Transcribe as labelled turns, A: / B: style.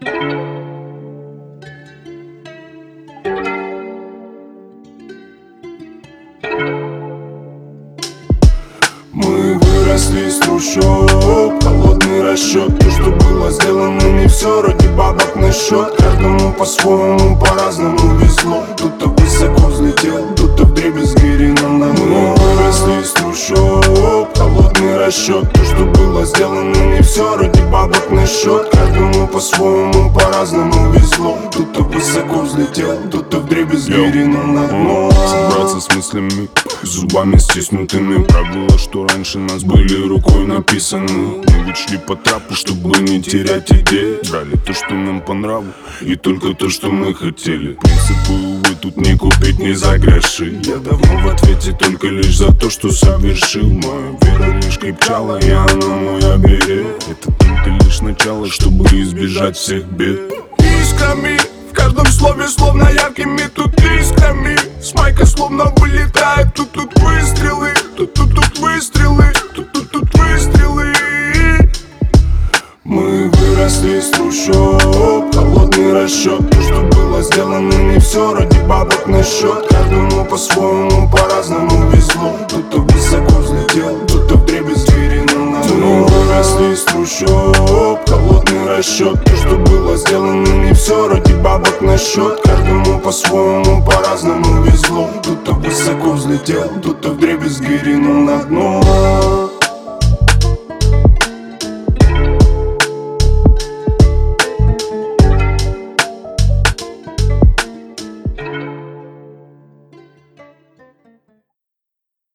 A: Мы выросли из трущоб, холодный расчет. То, что было сделано, не все ради бабок на счет. Каждому по-своему, по-разному везло. Кто-то высоко взлетел, кто-то вдребезги ринул на дно. Мы выросли из трущоб, холодный расчет. То, что было сделано, не все ради бабок на счет. Каждому по-своему, по-разному везло. Кто-то высоко взлетел, кто-то вдребезги ринул на дно.
B: Собраться с мыслями, зубами стиснутыми. Правила, что раньше нас были рукой написаны. Мы ведь шли по трапу, чтобы не терять идеи. Брали то, что нам по нраву, и только то, что мы хотели. Принципы, увы, тут не купить, не за гроши. Я давно в ответе только лишь за то, что совершил. Моя вера лишь крепчала, и она мой оберег. Это только лишь начало, чтобы избежать всех бед.
A: Искрами, в каждом слове словно яркими тут искрами. С майка словно вылетает, тут выстрелы, тут выстрелы, тут выстрелы. Мы выросли из трущоб, холодный расчет. То, что было сделано, не все ради бабок на счет. Каждому по-своему, по-разному везло. Кто-то высоко взлетел, кто-то вдребезги ринул на дно. Мы выросли из трущоб, холодный расчет. То, что было сделано, не все ради бабок на счет. Каждому по-своему, по-разному везло. Кто-то высоко взлетел, кто-то вдребезги ринул на дно.